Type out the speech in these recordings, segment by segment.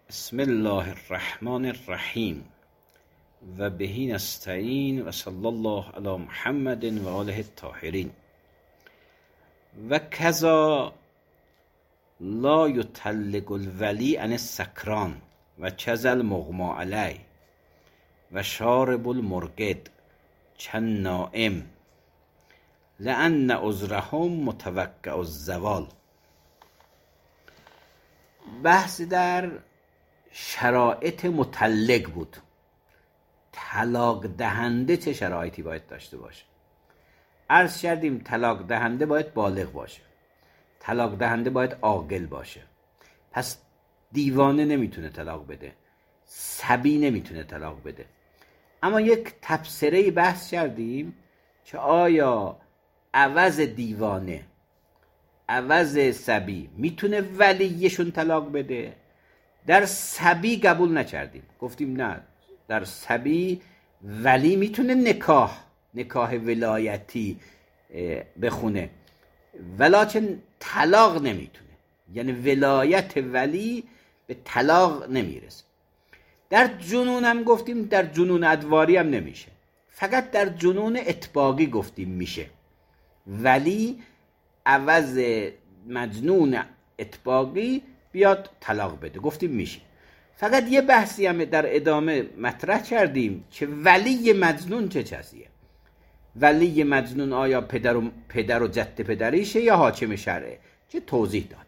بسم الله الرحمن الرحیم و بهی نستعین و صلی الله علی محمد و آله الطاهرین. و کذا لا یطلق الولی عن السکران و کذا المغما علی و شارب المرقد چن نائم لأن عذرهم متوقع الزوال. بحث در شرایط مطلق بود. طلاق دهنده چه شرایطی باید داشته باشه؟ عرض کردیم طلاق دهنده باید بالغ باشه، طلاق دهنده باید عاقل باشه. پس دیوانه نمیتونه طلاق بده، صبی نمیتونه طلاق بده. اما یک تبصره بحث کردیم که آیا عوض دیوانه، عوض صبی میتونه ولیشون طلاق بده؟ در صبی قبول نکردیم، گفتیم نه، در صبی ولی میتونه نکاح ولایتی بخونه ولکن طلاق نمیتونه، یعنی ولایت ولی به طلاق نمیرسه. در جنون هم گفتیم در جنون ادواری هم نمیشه، فقط در جنون اطباقی گفتیم میشه. ولی عوض مجنون اطباقی بیاد طلاق بده، گفتیم میشه. فقط یه بحثی هم در ادامه مطرح کردیم که ولی مجنون چه چیزیه. ولی مجنون آیا پدر و جد پدریشه یا حاکم شرعه؟ چه توضیح داد.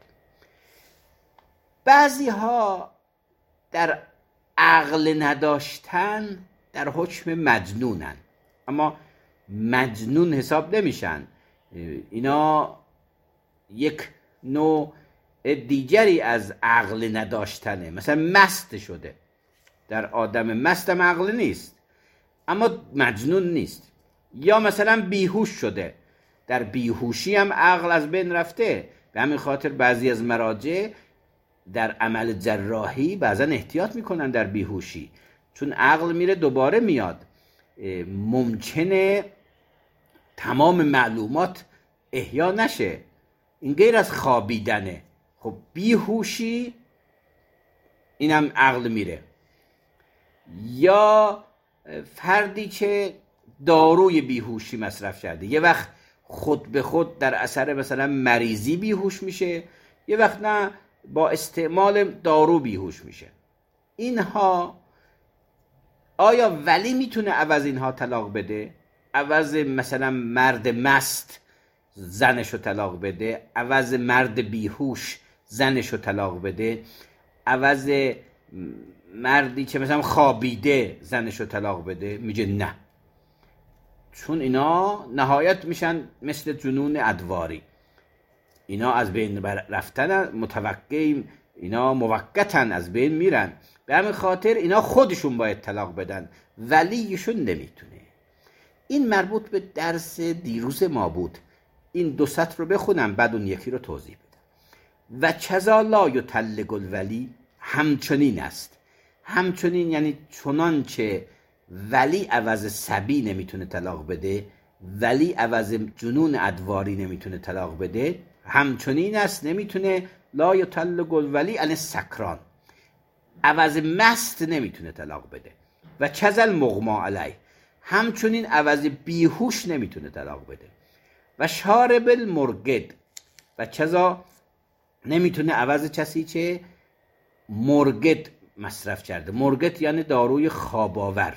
بعضی ها در عقل نداشتن در حکم مجنونن، اما مجنون حساب نمیشن. اینا یک نوع دیگری از عقل نداشتنه. مثلا مست شده، در آدم مستم عقل نیست اما مجنون نیست. یا مثلا بیهوش شده، در بیهوشی هم عقل از بین رفته. به همین خاطر بعضی از مراجع در عمل جراحی بعضا احتیاط میکنن در بیهوشی، چون عقل میره دوباره میاد، ممکنه تمام معلومات احیا نشه. این غیر از خوابیدنه. خب بیهوشی اینم عقل میره. یا فردی که داروی بیهوشی مصرف کرده، یه وقت خود به خود در اثر مثلا مریضی بیهوش میشه، یه وقت نه با استعمال دارو بیهوش میشه. اینها آیا ولی میتونه عوض اینها طلاق بده؟ عوض مثلا مرد مست زنشو طلاق بده، عوض مرد بیهوش زنشو طلاق بده، عوض مردی که مثلا خوابیده زنشو طلاق بده؟ میگه نه، چون اینا نهایت میشن مثل جنون ادواری. اینا از بین رفتن متوقع، اینا موقتا از بین میرن. به همین خاطر اینا خودشون باید طلاق بدن، ولیشون نمیتونه. این مربوط به درس دیروز ما بود. این دو سطر رو بخونم بعد اون یکی رو توضیح بدم. و کذا لا یطلق الولی، همچنین است. همچنین یعنی چنانچه ولی عوض صبی نمیتونه طلاق بده، ولی عوض جنون ادواری نمیتونه طلاق بده، همچنین است نمیتونه لا یطلق الولی عن السکران، عوض مست نمیتونه طلاق بده. و کذا المغما علی، همچنین عوض بیهوش نمیتونه طلاق بده. و شارب المرقد، و کذا نمیتونه عوض کسی که مرقد مصرف کرده. مرقد یعنی داروی خواباور،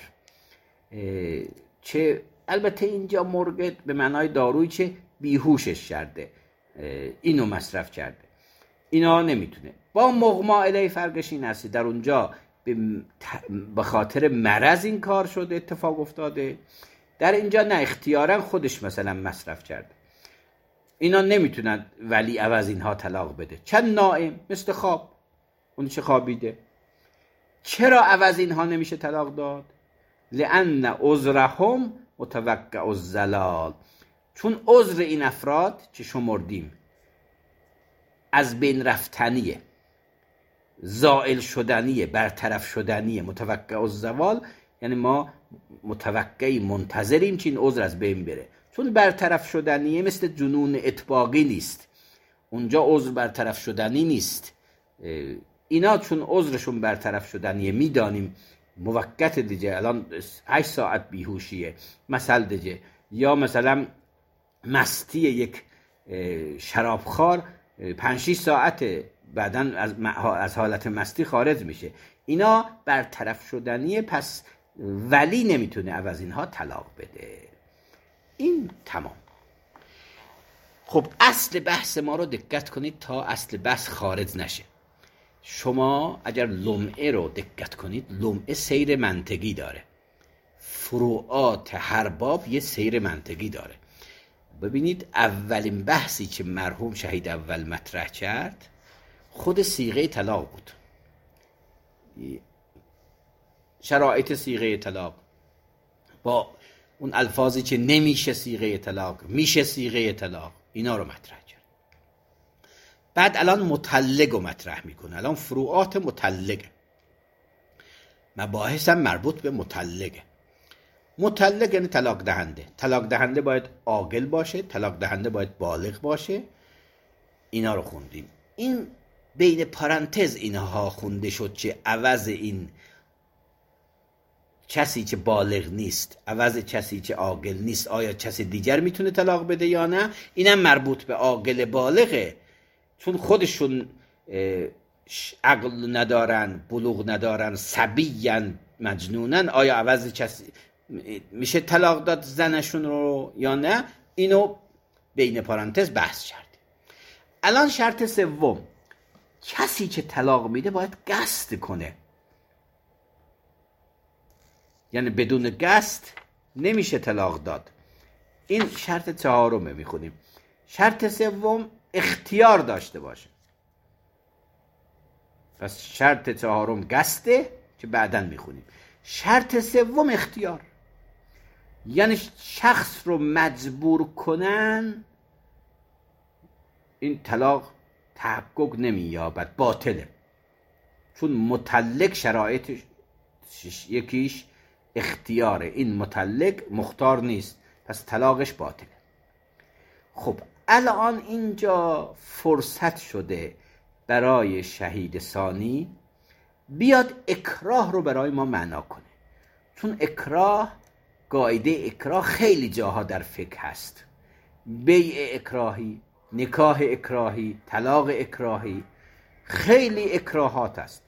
چه البته اینجا مرقد به معنای دارویی که بیهوشش کرده، اینو مصرف کرده. اینا نمیتونه. با مغما علیه فرقش این هستی، در اونجا به خاطر مرض این کار شده، اتفاق افتاده. در اینجا نه، اختیارا خودش مثلا مصرف کرده. اینا نمیتونن ولی عوض اینها طلاق بده. چند نائم، مثل خواب، اون چه خوابیده. چرا عوض اینها نمیشه طلاق داد؟ لأن عذرهم متوقع الزلال، چون عذر این افراد که شمردیم از بین رفتنیه، زائل شدنیه، برطرف شدنیه. متوقع الزوال یعنی ما متوقعی منتظریم که این عذر از بین بره. چون برطرف شدنیه، مثل جنون اطباقی نیست. اونجا عذر برطرف شدنی نیست. اینا چون عذرشون برطرف شدن، یه میدانیم موقت دیگه، الان 8 ساعت بیهوشیه مثل دیگه، یا مثلا مستی یک شرابخوار 5-6 ساعت بعداً از حالت مستی خارج میشه، اینا برطرف شدنیه. پس ولی نمیتونه عوض اینها طلاق بده. این تمام. خب اصل بحث ما رو دقت کنید تا اصل بحث خارج نشه. شما اگر لمعه رو دقت کنید، لمعه سیر منطقی داره، فروعات هر باب یه سیر منطقی داره. ببینید اولین بحثی که مرحوم شهید اول مطرح کرد خود صیغه طلاق بود، شرایط صیغه طلاق با اون الفاظی که نمیشه صیغه طلاق، میشه صیغه طلاق، اینا رو مطرح کرد. بعد الان مطلق رو مطرح میکنه. الان فروعات مطلقه، مباحث هم مربوط به مطلقه. مطلق یعنی طلاق دهنده. طلاق دهنده باید عاقل باشه، طلاق دهنده باید بالغ باشه. اینا رو خوندیم. این بین پارانتز اینها خونده شد که عوض این کسی که بالغ نیست، عوض کسی که عاقل نیست، آیا کسی دیگر میتونه طلاق بده یا نه؟ اینم مربوط به عاقل بالغه، چون خودشون عقل ندارن، بلوغ ندارن، صبیین مجنونن، آیا عوض کسی میشه طلاق داد زنشون رو یا نه؟ اینو بین پارانتز بحث کردیم. الان شرط سوم، کسی که طلاق میده باید قصد کنه، یعنی بدون قصد نمیشه طلاق داد. این شرط چهارمه میخونیم. شرط سوم اختیار داشته باشه. پس شرط چهارم قصده که بعداً میخونیم. شرط سوم اختیار، یعنی شخص رو مجبور کنن این طلاق تحقق نمییابد، باطله. چون مطلق شرایط یکیش اختیاره، این مطلق مختار نیست، پس طلاقش باطله. خب الان اینجا فرصت شده برای شهید ثانی بیاد اکراه رو برای ما معنا کنه، چون اکراه، قاعده اکراه خیلی جاها در فقه هست. بیع اکراهی، نکاح اکراهی، طلاق اکراهی، خیلی اکراهات است.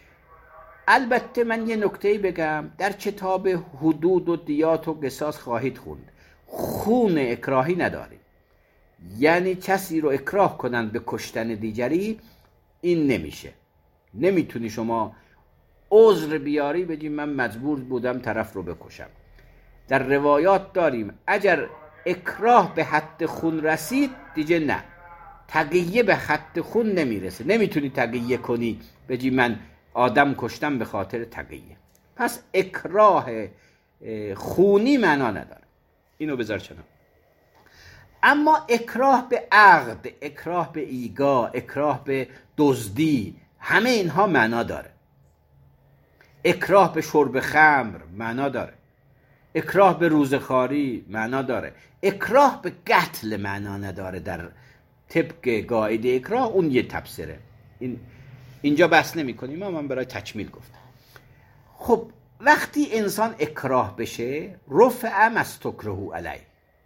البته من یه نکته بگم، در کتاب حدود و دیات و قصاص خواهید خوند خون اکراهی نداریم، یعنی کسی رو اکراه کنن به کشتن دیگری، این نمیشه. نمیتونی شما عذر بیاری بگی من مجبور بودم طرف رو بکشم. در روایات داریم اگر اکراه به حد خون رسید دیگه نه، تقیه به حد خون نمیرسه، نمیتونی تقیه کنی بگی من آدم کشتم به خاطر تقیه. پس اکراه خونی معنا نداره، اینو بذار کنار. اما اکراه به عقد، اکراه به ایگا، اکراه به دزدی، همه اینها معنا داره. اکراه به شرب خمر معنا داره، اکراه به روزخواری معنا داره، اکراه به قتل معنا نداره. در طبق قاعده اکراه اون یه تفسیره، اینجا بحث نمی کنیم، من برای تکمیل گفتم. خب وقتی انسان اکراه بشه، رفع مستکره علیه،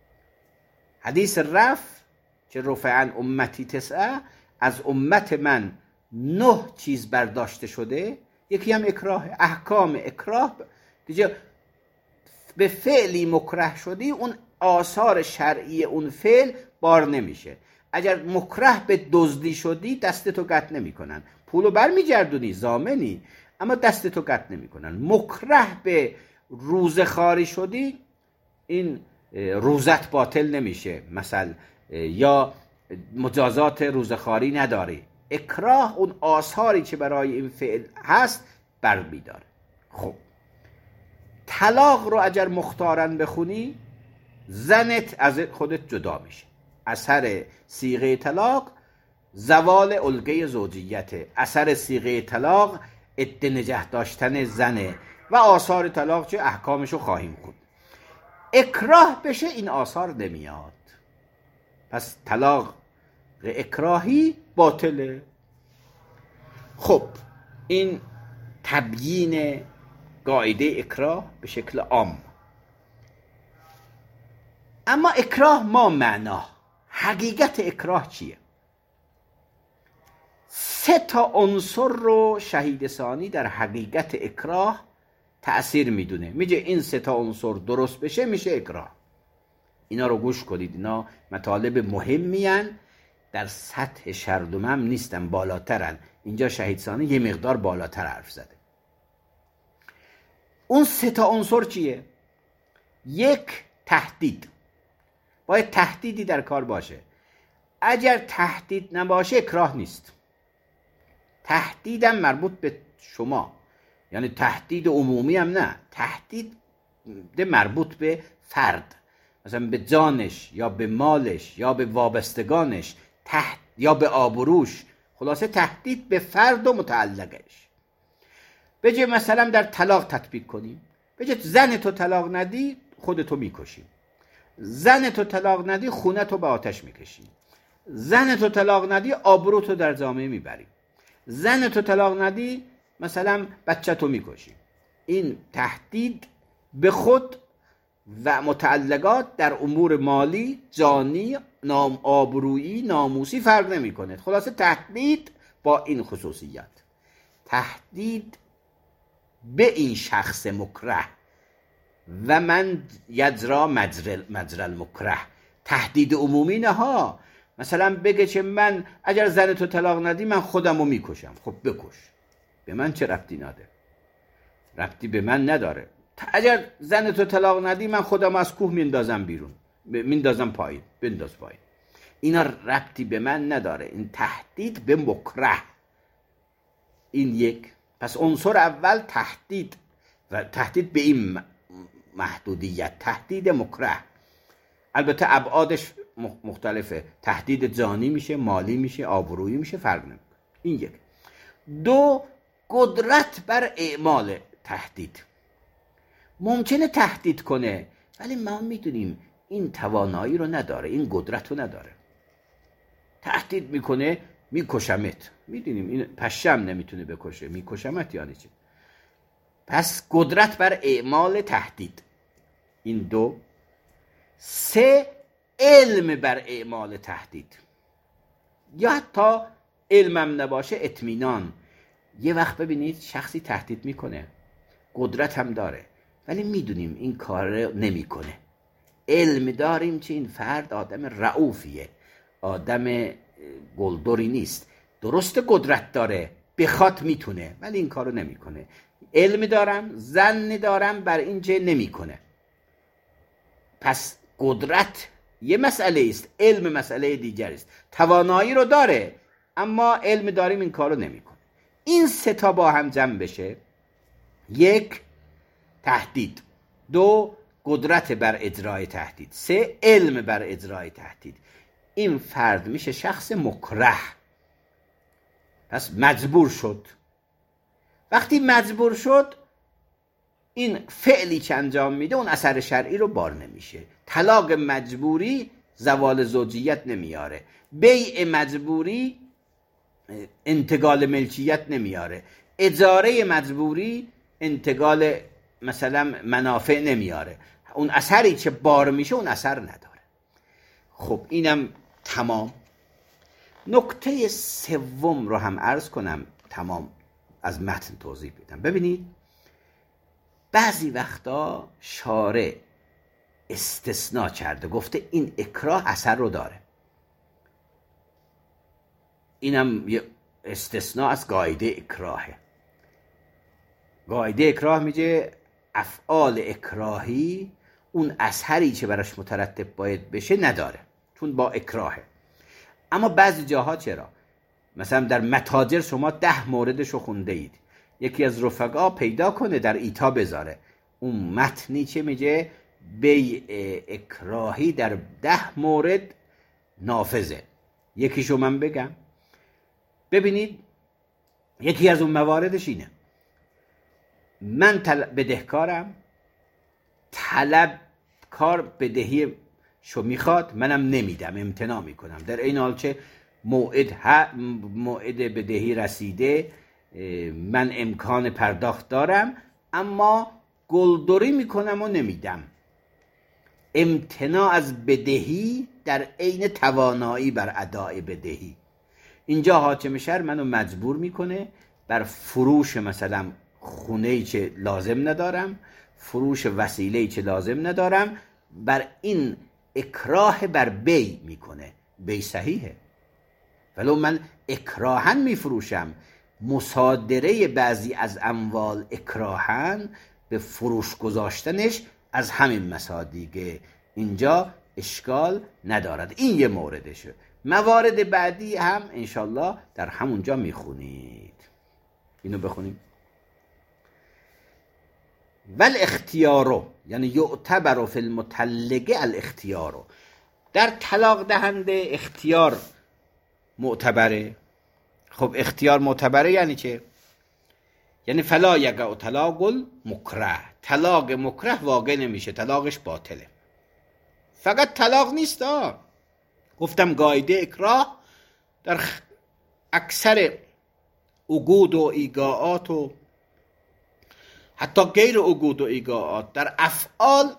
حدیث رفع که رفعن امتی 9، از امت من 9 چیز برداشته شده، یکی هم اکراه. احکام اکراه دیگه، به فعلی مکره شدی اون آثار شرعی اون فعل بار نمیشه. اگر مکره به دزدی شدی دستتو قطع نمی کنن، پولو بر می گردونی، ضامنی، اما دستتو قطع نمی کنن. مکره به روزخواری شدی، این روزت باطل نمیشه مثلا، یا مجازات روزخواری نداری. اکراه اون آثاری که برای این فعل هست بر می داره. خب طلاق رو اگر مختارن بخونی، زنت از خودت جدا میشه. اثر صیغه طلاق زوال الگه زوجیت، اثر صیغه طلاق عده نگه داشتن زنه و آثار طلاق چه احکامشو خواهیم خوند. اکراه بشه این آثار نمیاد، پس طلاق اکراهی باطله. خب این تبیین قاعده اکراه به شکل عام. اما اکراه ما معنا، حقیقت اکراه چیه؟ 3 عنصر رو شهید ثانی در حقیقت اکراه تأثیر میدونه. میگه این 3 عنصر درست بشه میشه اکراه. اینا رو گوش کنید، اینا مطالب مهمی هن، در سطح شردومم نیستن، بالاترن. اینجا شهید ثانی یه مقدار بالاتر حرف زده. اون 3 عنصر چیه؟ 1 تهدید، باید تهدیدی در کار باشه. اگر تهدید نباشه اکراه نیست. تهدیدم مربوط به شما، یعنی تهدید عمومی هم نه، تهدید مربوط به فرد، مثلا به جانش یا به مالش یا به وابستگانش یا به آبروش. خلاصه تهدید به فرد و متعلقش. بجه مثلا در طلاق تطبیق کنیم، بجه زن تو طلاق ندی خودتو میکشی، زن تو طلاق ندی خونه تو به آتش میکشی، زن تو طلاق ندی آبرو تو در جامعه میبری، زن تو طلاق ندی مثلا بچه تو میکشی. این تهدید به خود و متعلقات در امور مالی، جانی، آبرویی، ناموسی فرق نمی کنه. خلاصه تهدید با این خصوصیت، تهدید به این شخص مکره و من یجرا مجرى المکره. تهدید عمومی نه ها، مثلا بگه که من اگر زن تو طلاق ندی من خودمو میکشم. خب بکش، به من چه ربطی نداره؟ ربطی به من نداره. اگر زن تو طلاق ندی من خودم از کوه میندازم بیرون، میندازم پایین، بنداز پایین. اینا ربطی به من نداره. این تهدید به مکره. این یک. پس عنصر اول تهدید، و تهدید به این محدودیت، تهدید مکره. البته ابعادش مختلفه، تهدید جانی میشه، مالی میشه، آبرویی میشه، فرق نمیکنه. این یک. 2 قدرت بر اعمال تهدید. ممکنه تهدید کنه ولی ما میدونیم این توانایی رو نداره، این قدرت رو نداره. تهدید میکنه میکشمت، میدونیم این پشم نمیتونه بکشه، میکشمت یعنی چی؟ پس قدرت بر اعمال تهدید. این 2. 3 علم بر اعمال تهدید، یا حتی علمم نباشه اطمینان. یه وقت ببینید شخصی تهدید میکنه، قدرت هم داره ولی میدونیم این کار نمیکنه، علم داریم که این فرد آدم رعوفیه، آدم گلدری نیست، درست قدرت داره، بخواد میتونه ولی این کارو نمیکنه. علم دارم، ظن دارم بر این که نمیکنه. پس قدرت یه مسئله است، علم مسئله دیگر است. توانایی رو داره اما علم داریم این کارو نمیکنه. این 3 با هم جمع بشه، 1 تهدید، 2 قدرت بر اجرای تهدید، 3 علم بر اجرای تهدید. این فرد میشه شخص مکره. پس مجبور شد. وقتی مجبور شد این فعلی که انجام میده اون اثر شرعی رو بار نمیشه. طلاق مجبوری زوال زوجیت نمیاره، بیع مجبوری انتقال ملکیت نمیاره، اجاره مجبوری انتقال مثلا منافع نمیاره. اون اثری که بار میشه اون اثر نداره. خب اینم تمام. نکته 3 رو هم عرض کنم، تمام از متن توضیح بدم. ببینید بعضی وقتا شارع استثناء کرده، گفته این اکراه اثر رو داره. اینم یه استثناء از قاعده اکراهه. قاعده اکراه میگه افعال اکراهی اون اثری که براش مترتب باید بشه نداره، چون با اکراهه. اما بعضی جاها چرا؟ مثلا در متاجر شما 10 موردشو خونده اید، یکی از رفقا پیدا کنه در ایتا بذاره، اون متنی چه میگه؟ بیع اکراهی در 10 مورد نافذه. یکیشو من بگم. ببینید یکی از اون مواردش اینه، من بدهکارم، طلبکار بدهی شو میخواد، منم نمیدم، امتناع میکنم، در این حال چه موعد بدهی رسیده، من امکان پرداخت دارم اما گلدوری میکنم و نمیدم. امتناع از بدهی در عین توانایی بر اداء بدهی. اینجا حاکم شهر منو مجبور میکنه بر فروش مثلا خونه‌ای که لازم ندارم، فروش وسیله‌ای که لازم ندارم، بر این اکراه بر بی میکنه. بی صحیحه ولو من اکراهن میفروشم، مصادره بعضی از اموال اکراهن به فروش گذاشتنش از همین مصادیقه اینجا اشکال ندارد. این یه موردشه. موارد بعدی هم انشالله در همونجا میخونید. اینو بخونیم. ول اختیارو یعنی یعتبر فی المطلقه الاختیارو، در طلاق دهنده اختیار معتبره. خب اختیار معتبره یعنی چه؟ یعنی فلا یقع طلاق المکره، طلاق مکره واقع نمیشه، طلاقش باطله. فقط طلاق نیست گفتم قاعده اکراه در اکثر عقود و ایقاعات و حتی غیر عقود و ایقاعات، در افعال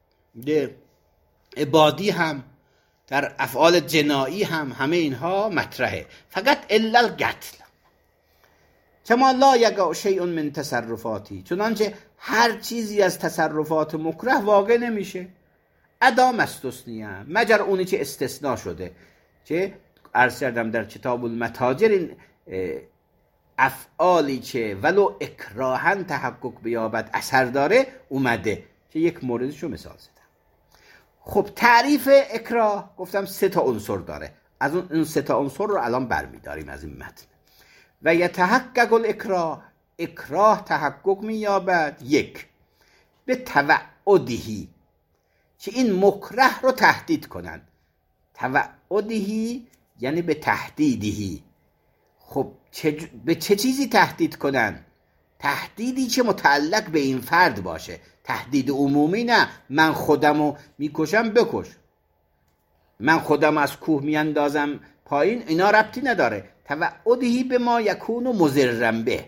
عبادی هم، در افعال جنایی هم، همه اینها مطرحه. فقط الا القتل کما لا یقع شیء من تصرفاتی، چنانچه هر چیزی از تصرفات مکره واقع نمیشه. ادا مستثنیه، مگر اونی که استثناء شده، که عرض کردم در کتاب المتاجر این افعالی که ولو اکراهن تحقق بیابد اثر داره اومده، که یک موردشو مثال زدم. خب تعریف اکراه گفتم 3 عنصر داره، از اون 3 عنصر رو الان برمیداریم از این متن. و یتحقق الاکراه، اکراه تحقق مییابد 1 به توعدهی، که این مکره رو تهدید کنن. توعدهی یعنی به تهدیدهی. خب به چه چیزی تهدید کنن؟ تهدیدی که متعلق به این فرد باشه، تهدید عمومی نه. من خودمو میکشم بکش، من خودم از کوه میاندازم پایین، اینا ربطی نداره. توعدهی به ما یکون مضرن به،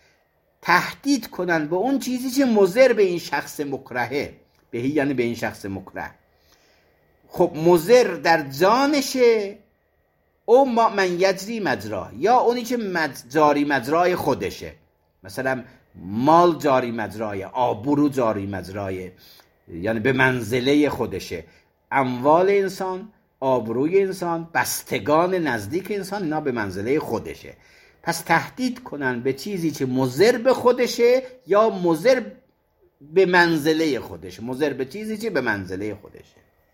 تهدید کنن به اون چیزی که مضر به این شخص مکرهه. بهی یعنی به این شخص مکره. خب مضر در جانشه، او من یجری مجرا، یا اونی که جاری مجرای خودشه، مثلا مال جاری مجرای، آبرو جاری مجرای، یعنی به منزله خودشه. اموال انسان، آبروی انسان، بستگان نزدیک انسان، اینا به منزله خودشه. پس تهدید کنن به چیزی که مضر به خودشه یا مضر به منزله خودشه، مضر به چیزی که به منزله خودشه.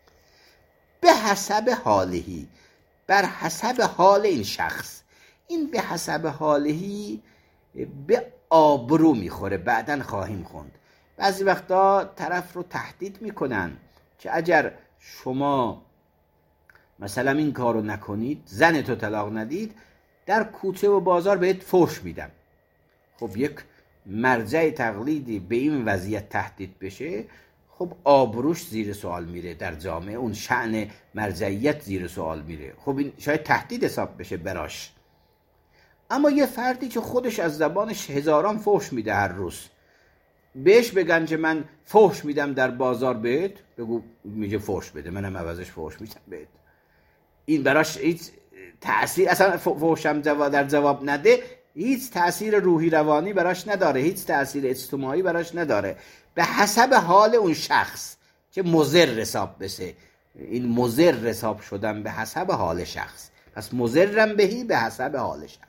به حسب حالهی، بر حسب حال این شخص. این به حسب حالهی به آبرو میخوره، بعدن خواهیم خوند. بعضی وقتا طرف رو تهدید میکنن که اگر شما مثلا این کارو نکنید، زن تو طلاق ندید، در کوچه و بازار بهت فحش میدم. خب یک مرجع تقلیدی به این وضعیت تهدید بشه، خب آبروش زیر سوال میره در جامعه، اون شأن مرجعیت زیر سوال میره. خب این شاید تهدید حساب بشه براش. اما یه فردی که خودش از زبانش هزاران فحش میده هر روز، بهش بگن که من فحش میدم در بازار بهت، بگو میگه فحش بده، منم عوضش فحش میدم بهت. این براش هیچ تأثیر، اصلا فحشم در جواب نده، هیچ تأثیر روحی روانی براش نداره، هیچ تأثیر اجتماعی براش نداره. به حسب حال اون شخص که مضر حساب بشه. این مضر حساب شدن به حسب حال شخص. پس مضرم بهی به حسب حال شخص.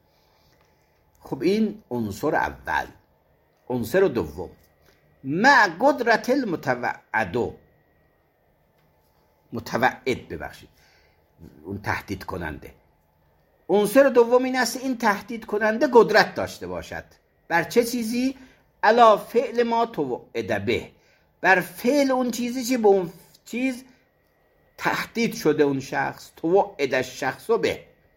خب این عنصر اول. عنصر دوم، مع قدرت متوعد ببخشید، اون تهدید کننده. عنصر دوم این است این تهدید کننده قدرت داشته باشد. بر چه چیزی؟ علا فعل ما توعد به، بر فعل اون چیزی که به اون چیز تهدید شده اون شخص. توعد الشخص به،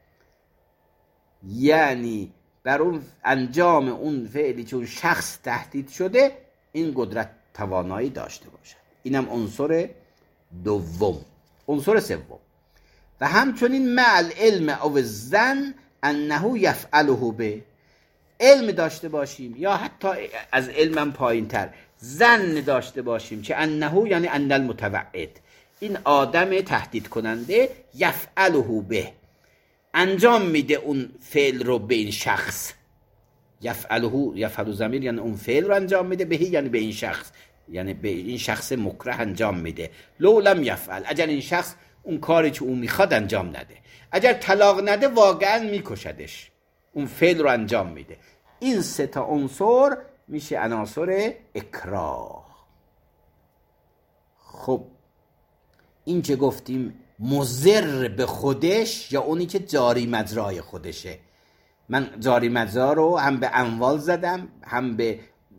یعنی بر اون انجام اون فعلی که اون شخص تهدید شده این قدرت توانایی داشته باشد. اینم عنصر دوم. عنصر سوم، و همچنین مع العلم او الظن انه یفعله به، علم داشته باشیم یا حتی از علمم پایین تر ظن داشته باشیم که انه یعنی ان المتوعد، این آدم تهدید کننده، یفعله به، انجام میده اون فعل رو به این شخص، یفعل ضمیر یعنی اون فعل رو انجام میده، بهی یعنی به این شخص، یعنی به این شخص مکره انجام میده. لو لم یفعل، اگر این شخص اون کاری که اون میخواد انجام نده، اگر طلاق نده واقعا میکشدش، اون فعل رو انجام میده. این سه تا عنصر میشه عناصر اکراه. خب این که گفتیم مضر به خودش یا اونی که جاری مجرای خودشه. من جاری مجرا رو هم به اموال زدم، هم به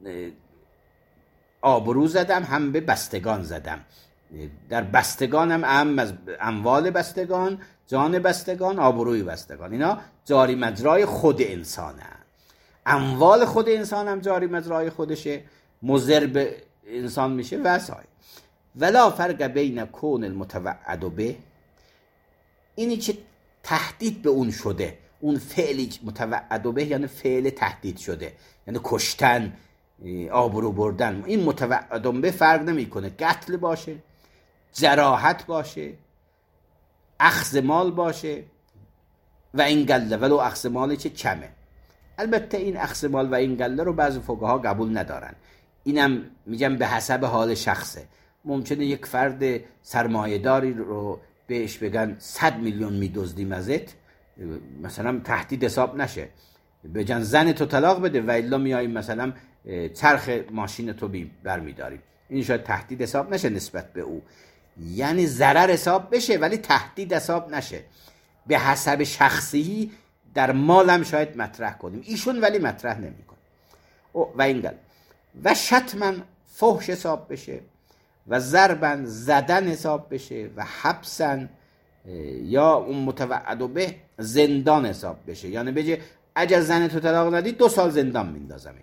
آبرو زدم، هم به بستگان زدم. در بستگانم هم از اموال بستگان، جان بستگان، آبروی بستگان، اینا جاری مجرای خود انسانه. اموال خود انسان هم جاری مجرای خودشه، مضر به انسان میشه وسای. ولا فرق بین کون المتوعد به، اینی که تهدید به اون شده، اون فعلی متوعد به یعنی فعل تهدید شده، یعنی کشتن، آبرو بردن، این متوعد به فرق نمیکنه، قتل باشه، جراحت باشه، اخذ مال باشه و این گله، ولو اخذ مالی که کمه. البته این اخذ مال و این گله رو بعضی فقها قبول ندارن، اینم میگم به حسب حال شخصه. ممکنه یک فرد سرمایه‌داری رو بهش بگن 100 میلیون میدزدیم ازت، مثلا تهدید حساب نشه، بگن زن تو طلاق بده و الا میاییم مثلا چرخ ماشین تو برمیداریم، این شاید تهدید حساب نشه نسبت به او، یعنی ضرر حساب بشه ولی تهدید حساب نشه. به حسب شخصی در مالم شاید مطرح کنیم، ایشون ولی مطرح نمی‌کنه. و اینگل و شتمن فحش حساب بشه و ضربن زدن حساب بشه و حبسن یا اون متوعد به زندان حساب بشه، یعنی بگه اگر زن تو طلاق ندی 2 سال زندان میندازمت.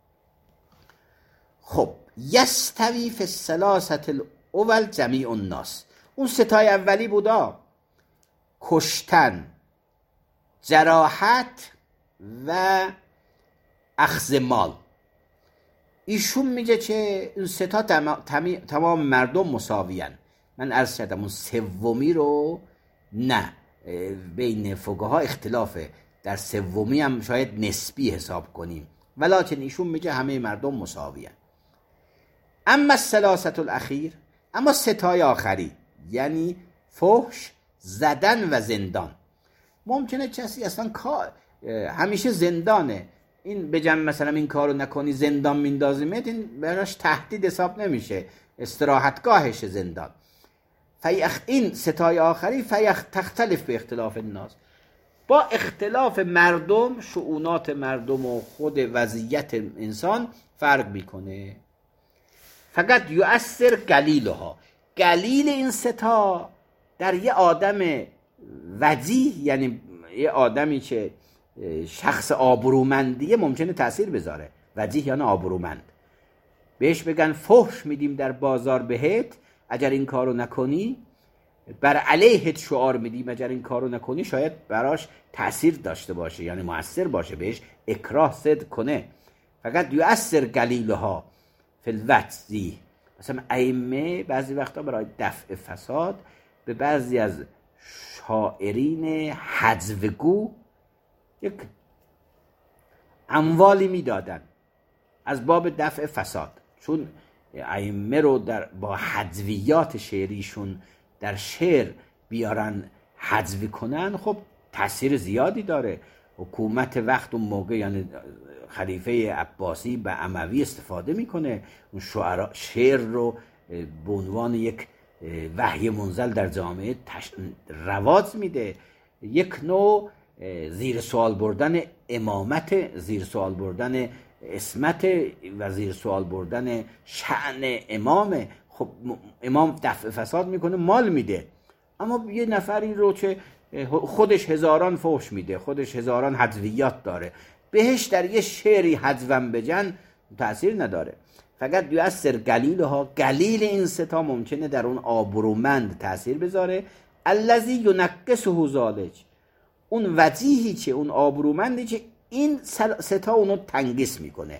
خب یستوی فی الثلاثه الاول جمیع الناس، اون ستای اولی بودا، کشتن، جراحت و اخذ مال. ایشون میگه که این ستا تمام مردم مساویان. من عرض کردم اون سومی رو نه، بین فقها اختلافه، در سومی هم شاید نسبی حساب کنیم، ولیکن ایشون میگه همه مردم مساویان. اما الثلاثه الاخیر، اما ستای آخری یعنی فحش، زدن و زندان. ممکنه کسی اصلا همیشه زندانه، این بگم مثلا این کارو نکنی زندان میندازیمت، این براش تهدید حساب نمیشه، استراحتگاهش زندان. این ستای آخری تختلف به اختلاف الناس، با اختلاف مردم، شؤونات مردم و خود وضعیت انسان فرق میکنه. فقط یؤثر قلیلها، قلیل این ستا در یه آدم وجیه، یعنی یه آدمی که شخص آبرومندیه ممکنه تأثیر بذاره. وجیه یعنی آبرومند، بهش بگن فحش میدیم در بازار بهت اگر این کارو نکنی، بر علیهت شعار میدیم اگر این کارو نکنی، شاید براش تأثیر داشته باشه، یعنی مؤثر باشه، بهش اکراه صدق کنه. فقط یؤثر قلیلها فی الوجیه. مثلا ائمه بعضی وقتا برای دفع فساد به بعضی از شاعرین حذوگو یک اموالی میدادن از باب دفع فساد، چون ائمه رو با حذویات شعریشون در شعر بیارن حذوی کنن، خب تاثیر زیادی داره. حکومت وقت اون موقع یعنی خلیفه عباسی به اموی استفاده میکنه، اون شعر رو به عنوان یک وحی منزل در جامعه رواج میده، یک نوع زیر سوال بردن امامت، زیر سوال بردن اسمت و زیر سوال بردن شأن امامه. خب امام دفع فساد میکنه، مال میده، اما یه نفری رو که خودش هزاران فحش میده، خودش هزاران حذویات داره، بهش در یه شعری حذوم بجن تأثیر نداره. فقط یؤثر قلیلها، قلیل این ستا ممکنه در اون آبرومند تأثیر بذاره. الذی ینقصه ذلک، اون وجیهی که اون آبرومندی که این ستا اونو تنگیس میکنه.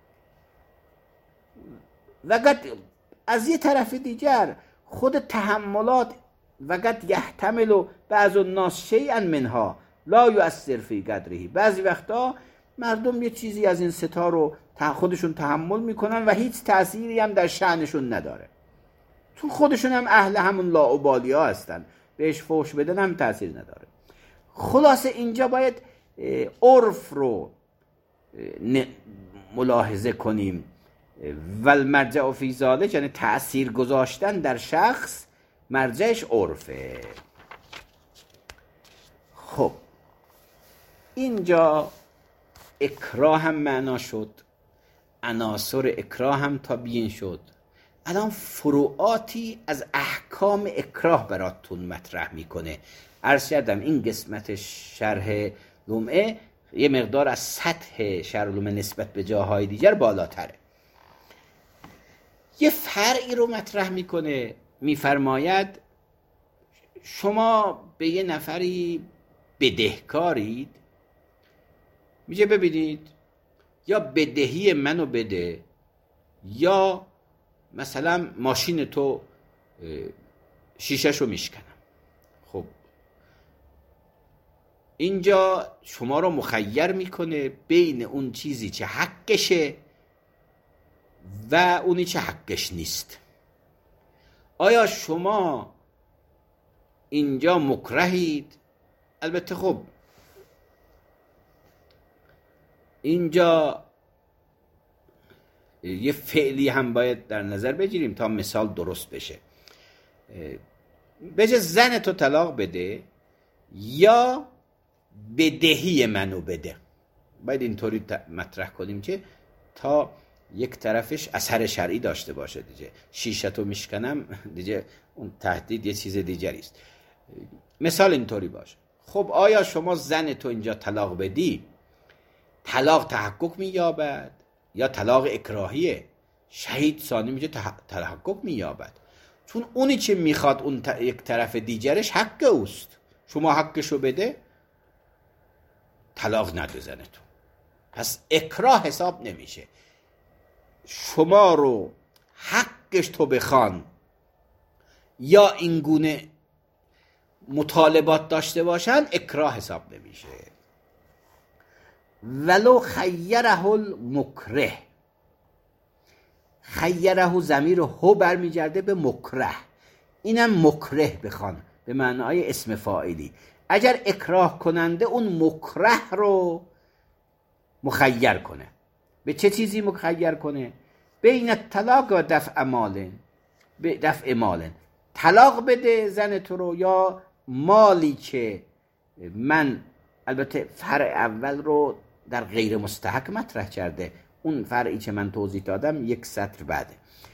وقت از یه طرف دیگر خود تحملات وقت یحتمل بعض الناس شیئا منها لا یؤثر فی قدره. بعضی وقتا مردم یه چیزی از این ستا رو خودشون تحمل میکنن و هیچ تأثیری هم در شأنشون نداره، چون خودشون هم اهل همون لاابالی ها هستن، بهش فحش بدن هم تأثیر نداره. خلاصه اینجا باید عرف رو ملاحظه کنیم. والمرجع فی ذلک یعنی تأثیر گذاشتن در شخص مرجعش عرفه. خب اینجا اکراه هم معنا شد، عناصر اکراه هم تبیین شد. الان فروعاتی از احکام اکراه براتون مطرح میکنه. عرض کردم این قسمت شرح لمعه یه مقدار از سطح شرح لمعه نسبت به جاهای دیگر بالاتره. یه فرعی رو مطرح میکنه، میفرماید شما به یه نفری بدهکارید، میگه ببینید یا بدهی منو بده یا مثلا ماشین تو شیشه‌شو میشکنم. خب اینجا شما رو مخیر میکنه بین اون چیزی که حقشه و اونی که حقش نیست. آیا شما اینجا مکرهید؟ البته خب اینجا یه فعلی هم باید در نظر بگیریم تا مثال درست بشه. بجه زن تو طلاق بده یا بدهی منو بده. باید اینطوری مطرح کنیم که تا یک طرفش اثر شرعی داشته باشه. دیگه شیشه تو میشکنم دیگه اون تهدید یه چیز دیگری است. مثال اینطوری باشه. خب آیا شما زن تو اینجا طلاق بدی، طلاق تحقق مییابد یا طلاق اکراهیه؟ شهید ثانی میگه تحقق مییابد، چون اونی که میخواد اون یک طرف دیگرش حق اوست. شما حقشو بده، طلاق نده زن تو، پس اکراه حساب نمیشه. شما رو حقش تو بخوان یا این گونه مطالبات داشته باشن، اکراه حساب نمیشه. ولو خیره المکره، خیره ضمیر هو برمیگرده به مکره، اینم مکره بخوان به معنای اسم فاعلی. اگر اکراه کننده اون مکره رو مخیر کنه، به چه چیزی مخیر کنه؟ بین طلاق و دفع مال، به دفع مال، طلاق بده زن تو رو یا مالی که من، البته فرع اول رو در غیر مستحق مطرح کرده، اون فرعی که من توضیح دادم یک سطر بعده.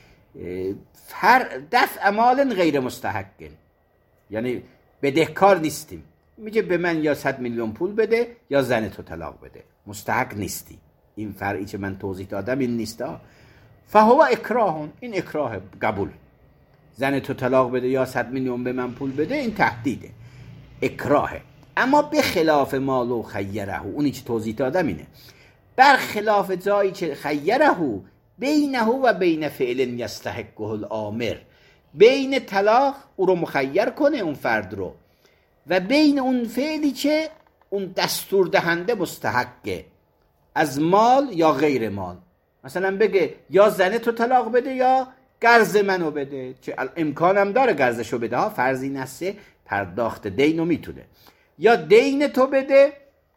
دفع مال غیر مستحق، یعنی بدهکار نیستیم، میگه به من یا 100 میلیون پول بده یا زن تو طلاق بده، مستحق نیستی. این فرعی که من توضیح دادم این نیستا. فهو اکراهون، این اکراه قبول. زن تو طلاق بده یا 100 میلیون به من پول بده، این تهدیده، اکراهه. اما به خلاف مالو خیره، اونی که توضیح دادم اینه، بر خلاف جایی که خیره بینه و بین فعل یستحقه الامر، بین طلاق او رو مخیر کنه اون فرد رو و بین اون فعلی که اون دستور دهنده مستحقه، از مال یا غیر مال. مثلا بگه یا زن تو طلاق بده یا قرض منو بده، چه امکانم داره قرضشو بده ها، فرضی نسه پرداخت دینو میتونه، یا دین تو بده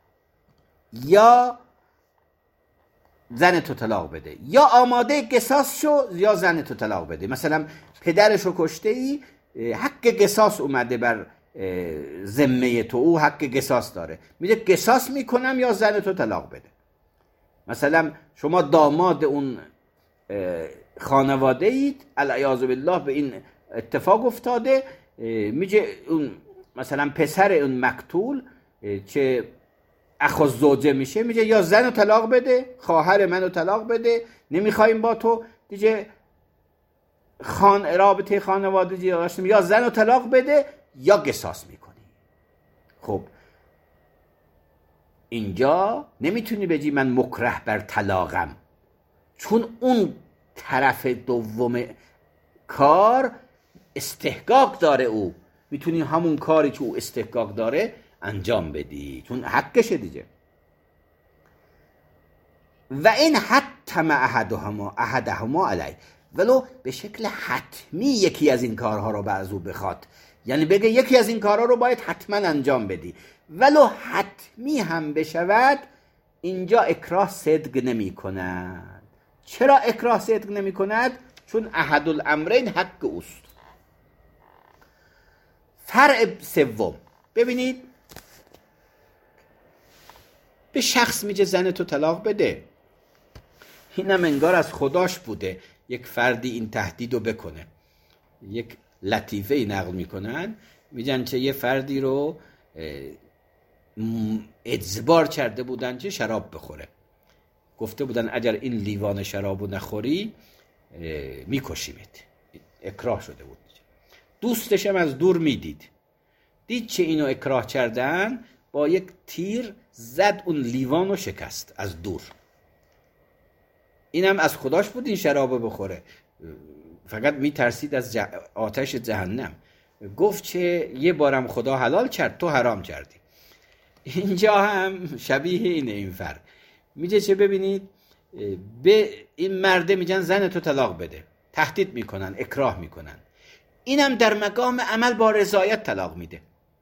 یا زن تو طلاق بده، یا آماده قصاص شو یا زن تو طلاق بده. مثلا پدرشو کشته ای، حق قصاص اومده بر ذمه تو، او حق قصاص داره، میگه قصاص میکنم یا زن تو طلاق بده. مثلا شما داماد اون خانواده اید، العیاذ بالله به این اتفاق افتاده، میگه اون مثلا پسر اون مقتول که اخو زوجه میشه، میگه یا زن رو طلاق بده، خواهر منو طلاق بده، نمیخوایم با تو دیگه رابطه خانوادگی داشتیم، یا زن رو طلاق بده یا قصاص میکنی. خب اینجا نمیتونی بگی من مکره بر طلاقم، چون اون طرف دوم کار استحقاق داره، او میتونی همون کاری که او استحقاق داره انجام بدی، چون حقشه دیگه. و این حتم احدهما علی، ولو به شکل حتمی یکی از این کارها رو از او بخواد، یعنی بگه یکی از این کارها رو باید حتما انجام بدی، ولو حتمی هم بشود، اینجا اکراه صدق نمی کند. چرا اکراه صدق نمی کند؟ چون احد الامرین حق اوست. فرع سوم، ببینید به شخص میگه زن تو طلاق بده، اینم انگار از خداش بوده یک فردی این تهدید رو بکنه. یک لطیفه ای نقل میکنن، میگن چه یه فردی رو اجبار کرده بودن که شراب بخوره، گفته بودن اگر این لیوان شراب رو نخوری میکشیمت، اکراه شده بود. دوستش هم از دور دید چه اینو اکراه کردن، با یک تیر زد اون لیوان رو شکست از دور. اینم از خداش بود این شراب بخوره، فقط میترسید از آتش جهنم. گفت که یه بارم خدا حلال کرد، تو حرام کردی. اینجا هم شبیه اینه این فرق. میگه چه ببینید، به این مرده میگن زن تو طلاق بده، تهدید میکنن، اکراه میکنن. اینم در مقام عمل با رضایت طلاق میده.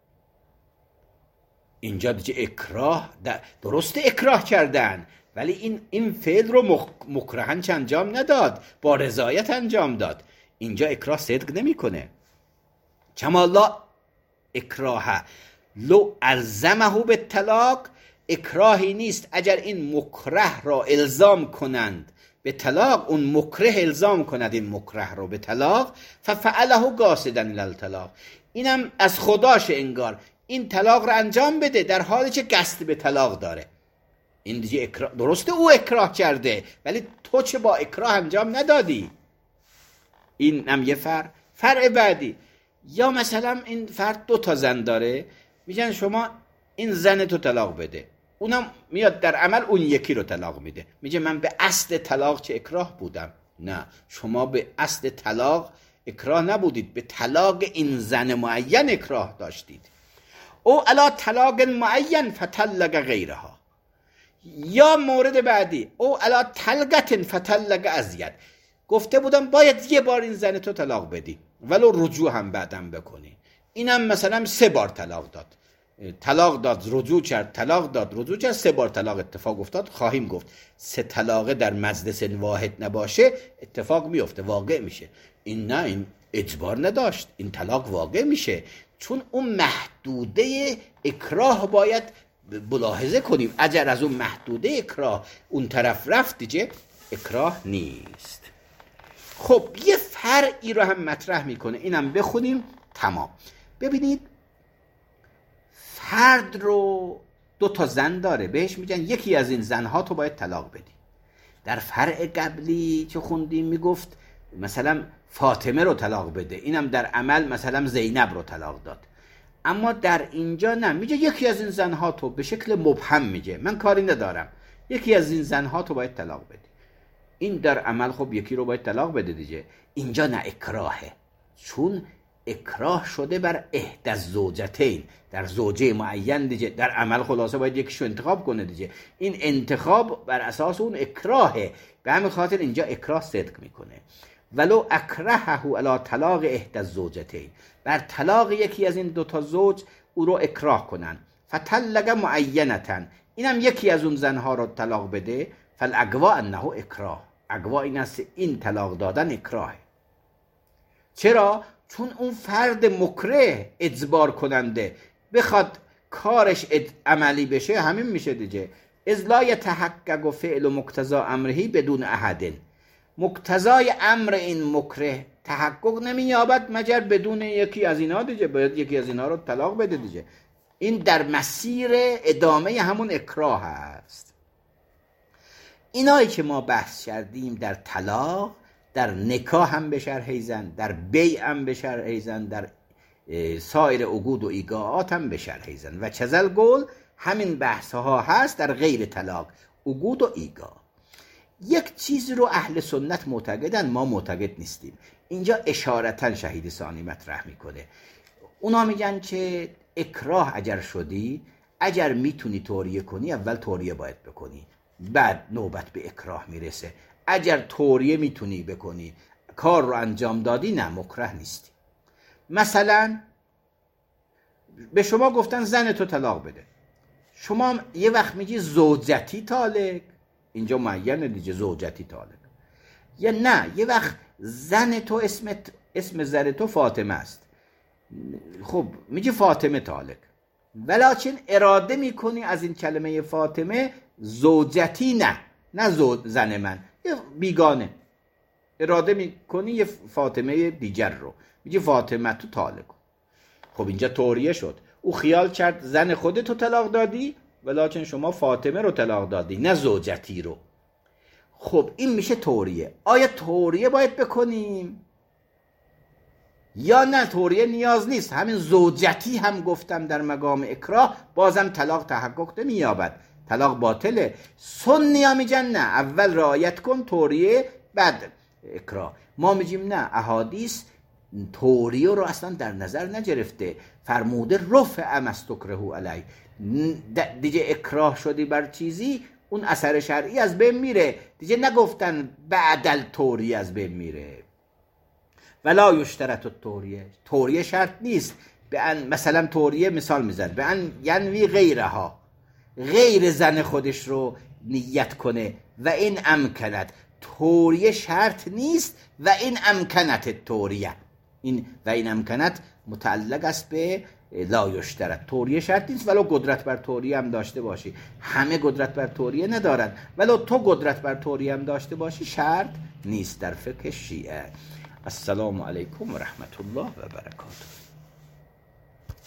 اینجا دیگه اکراه، درسته اکراه کردن، ولی این فعل رو مکرهن چه انجام نداد، با رضایت انجام داد. اینجا اکراه صدق نمیکنه. کما لا اکراه لو الزمه به طلاق، اکراهی نیست اگر این مکره را الزام کنند به طلاق، اون مکره الزام کند این مکره را به طلاق، ففعله قاصدا للطلاق، اینم از خداش انگار این طلاق را انجام بده در حالی که قصد به طلاق داره. این دیگه اکراه، درسته او اکراه کرده ولی تو چه با اکراه انجام ندادی. این هم یه فرع بعدی. یا مثلا این فرد 2 زن داره، میگن شما این زن تو طلاق بده، اونم میاد در عمل اون یکی رو طلاق میده، میگه من به اصل طلاق چه اکراه بودم. نه، شما به اصل طلاق اکراه نبودید، به طلاق این زن معین اکراه داشتید. او علا طلاق معین فطلق غیرها. یا مورد بعدی، او علا طلقت فطلق ازید، گفته بودم باید یه بار این زن تو طلاق بدی ولو رجوع هم بعدم بکنی. اینم مثلا 3 بار طلاق داد، رجوع کرد، طلاق داد، رجوع کرد، 3 بار طلاق اتفاق افتاد. خواهیم گفت 3 طلاقه در مجلس واحد نباشه اتفاق میفته، واقع میشه. این نه، این اجبار نداشت، این طلاق واقع میشه، چون اون محدوده اکراه باید ملاحظه کنیم. اگر از اون محدوده اکراه اون طرف رفت دیگه اکراه نیست. خب یه فرعی رو هم مطرح میکنه، اینم بخونیم تمام. ببینید فرد رو 2 زن داره، بهش میگن یکی از این زنها تو باید طلاق بدی. در فرع قبلی که خوندیم میگفت مثلا فاطمه رو طلاق بده، اینم در عمل مثلا زینب رو طلاق داد. اما در اینجا نه، میگه یکی از این زنها تو، به شکل مبهم میگه من کاری ندارم، یکی از این زنها تو باید طلاق بدی. این در عمل خب یکی رو باید طلاق بده دیگه. اینجا نه اکراهه، چون اکراه شده بر احدی الزوجتین، در زوجه معین دیگه. در عمل خلاصه باید یکیشو انتخاب کنه دیگه. این انتخاب بر اساس اون اکراهه، به همین خاطر اینجا اکراه صدق میکنه. ولو اکرهه علی طلاق احدی الزوجتین، بر طلاق یکی از این 2 زوج او رو اکراه کنن. فطلق معینتا، اینم یکی از اون زنها رو طلاق بده. فالاقوا انه اکراه، اقوا این است این طلاق دادن اکراهه. چرا؟ چون اون فرد مکره، اجبار کننده، بخواد کارش عملی بشه، همین میشه دیگه. اذ لا یتحقق فعل مقتضا امره بدون احد، مقتضای امر این مکره تحقق نمییابد مگر بدون یکی از اینا دیگه. باید یکی از اینا رو طلاق بده دیگه. این در مسیر ادامه همون اکراه هست. اینایی که ما بحث کردیم در طلاق، در نکاح هم به شرح ایزن، در بیع هم به شرح ایزن، در سایر عقود و ایگاعات هم به شرح ایزن. و چزل قول همین بحث ها هست در غیر طلاق، عقود و ایگا. یک چیز رو اهل سنت معتقدن، ما معتقد نیستیم. اینجا اشارتا شهید ثانی مطرح میکنه. اونا میگن که اکراه اگر شدی، اگر میتونی توریه کنی اول توریه باید بکنی، بعد نوبت به اکراه میرسه. اگر توریه میتونی بکنی، کار رو انجام دادی، نه مکره نیستی. مثلا به شما گفتن زن تو طلاق بده، شما یه وقت میگی زوجتی طالق، اینجا معینه دیگه زوجتی طالق. یا نه یه وقت زن تو اسم زن تو فاطمه است، خب میگی فاطمه طالق، ولیکن اراده میکنی از این کلمه فاطمه زوجتی، نه زن من، یه بیگانه اراده میکنی یه فاطمه دیگر رو، میگی فاطمه تو طالق. خب اینجا توریه شد. او خیال کرد زن خودتو طلاق دادی، ولیکن شما فاطمه رو طلاق دادی، نه زوجتی رو. خب این میشه توریه. آیا توریه باید بکنیم یا نه؟ توریه نیاز نیست، همین زوجتی هم گفتم در مقام اکراه بازم طلاق تحقق نمییابد، طلاق باطله. سنی ها میگن نه، اول رعایت کن توریه بعد اکراه. ما میگیم نه، احادیث توریه رو اصلا در نظر نگرفته، فرموده رفع ما استکره علی. دیگه اکراه شدی بر چیزی، اون اثر شرعی از بین میره، دیگه نگفتن بعدل توریه از بین میره. ولا یشترط التوریه، توریه شرط نیست. مثلا توریه مثال میزن به ان ینوی غیرها، غیر زن خودش رو نیت کنه، و این امکنت، توریه شرط نیست. و این امکنت توریه، این و این امکنت متعلق است به لا یشترط. توریه شرط نیست ولو قدرت بر توریه هم داشته باشی. همه قدرت بر توریه ندارن، ولو تو قدرت بر توریه هم داشته باشی شرط نیست در فقه شیعه. السلام علیکم و رحمت الله و برکاته.